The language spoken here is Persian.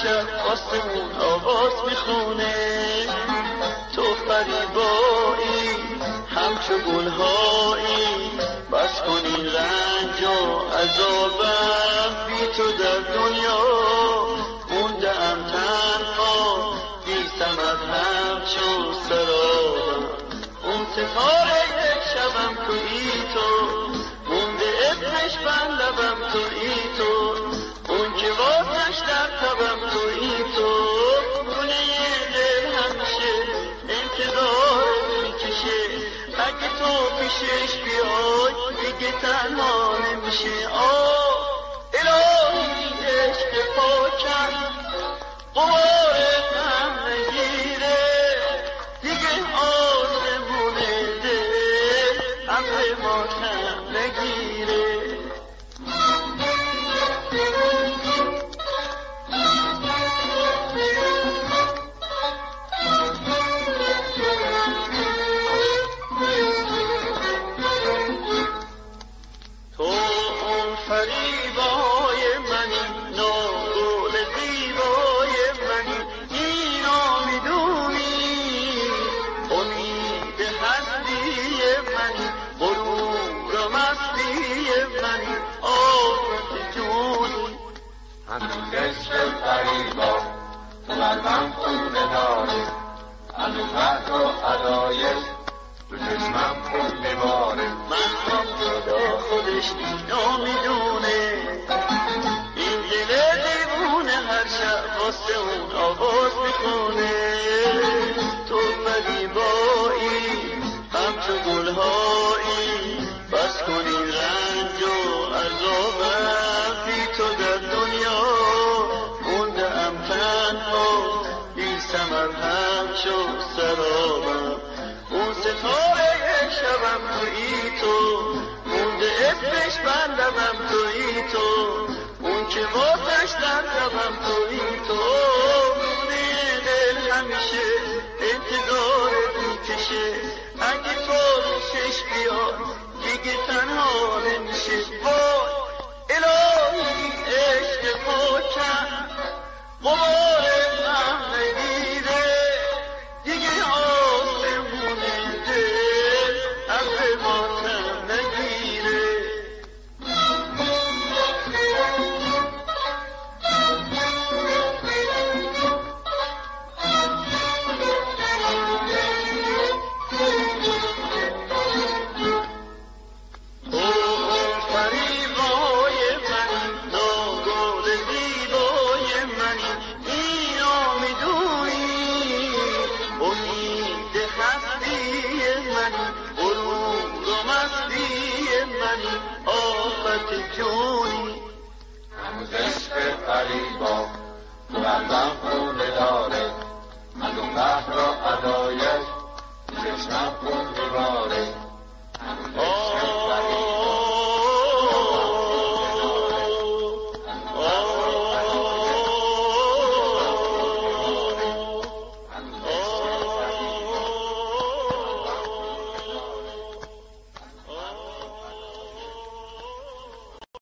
شب آسمون آواز میخونه، تو فریبایی همچو گلهایی، بس کنی رنج و عذابم، بی تو در دنیا مونده ام تنها، بی ثمر همچو سرابم. اون ستاره یک شبم تویی تو، مونده اسمش بر لبم تویی تو، اون که واسش در تبم تویی تو، خونه دل همیشه انتظار میکشه، اگه تو پیشش بیای دیگه تنها نمیشه. الهی عشق پاکم قوار غم نگیره، دیگه آسمون دل ابر ماتم نگیره. فریبای منی، ناگل زیبای منی، اینا میدونی، امید هستی منی، غرور و مستی منی، آفت جونی. همین عشق فریبا تو قلبم خونه داره، از اون قدر و ادایش تو چشمم خون میباره. من هم خدا خودش اینا میدونه، این دل دیوونه هر شب واسه اون آواز میخونه، تو فریبایی همچو گلهایی، بس کنی رنج و عذابم، بی تو در دنیا مونده ام تنها، بی ثمر همچو سرابم. اون ستاره شبم تویی تو، مونده اسمش بر لبم تویی تو، اون که واسش در لبم تویی تو، خونه دل همیشه انتظارت میکشه، اگه تو پیشش بیای دیگه تنها نمیشه. وای الهی عشق پاکم غبار غم نگیره، دیگه آسمون دل ابر ماتم نگیره. آفت جونی. هنوز عشق فریبا تو قلبم خونه داره، از اون قهر و ادای